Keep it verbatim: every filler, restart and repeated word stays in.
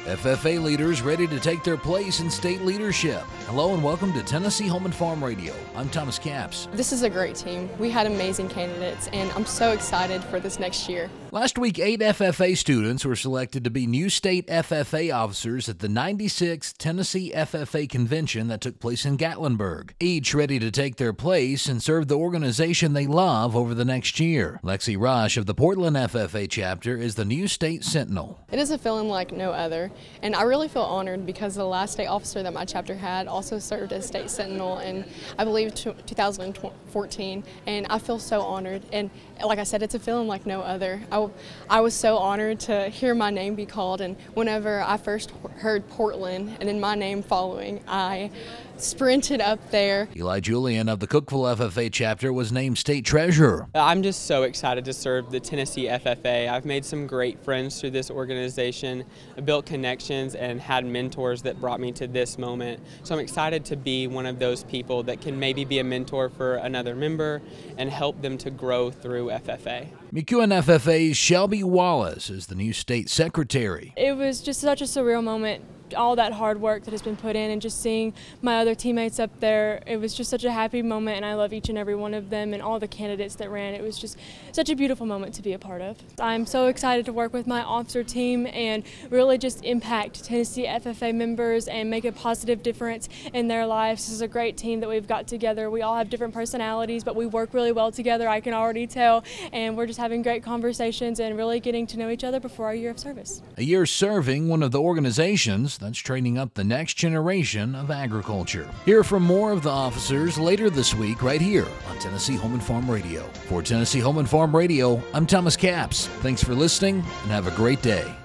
F F A leaders ready to take their place in state leadership. Hello and welcome to Tennessee Home and Farm Radio. I'm Thomas Capps. This is a great team. We had amazing candidates, and I'm so excited for this next year. Last week, eight F F A students were selected to be new state F F A officers at the ninety-sixth Tennessee F F A convention that took place in Gatlinburg, each ready to take their place and serve the organization they love over the next year. Lexi Rush of the Portland F F A chapter is the new state sentinel. It is a feeling like no other, and I really feel honored because the last state officer that my chapter had also served as state sentinel in, I believe, two thousand fourteen, and I feel so honored. And like I said, it's a feeling like no other. I, I was so honored to hear my name be called, and whenever I first heard Portland and then my name following, I sprinted up there. Eli Julian of the Cookeville F F A chapter was named state treasurer. I'm just so excited to serve the Tennessee F F A. I've made some great friends through this organization, built connections, and had mentors that brought me to this moment. So I'm excited to be one of those people that can maybe be a mentor for another member and help them to grow through F F A. McEwen F F A's Shelby Wallace is the new state secretary. It was just such a surreal moment. All that hard work that has been put in and just seeing my other teammates up there, it was just such a happy moment, and I love each and every one of them and all the candidates that ran. It was just such a beautiful moment to be a part of. I'm so excited to work with my officer team and really just impact Tennessee F F A members and make a positive difference in their lives. This is a great team that we've got together. We all have different personalities, but we work really well together, I can already tell, and we're just having great conversations and really getting to know each other before our year of service. A year serving one of the organizations that's training up the next generation of agriculture. Hear from more of the officers later this week right here on Tennessee Home and Farm Radio. For Tennessee Home and Farm Radio, I'm Thomas Capps. Thanks for listening and have a great day.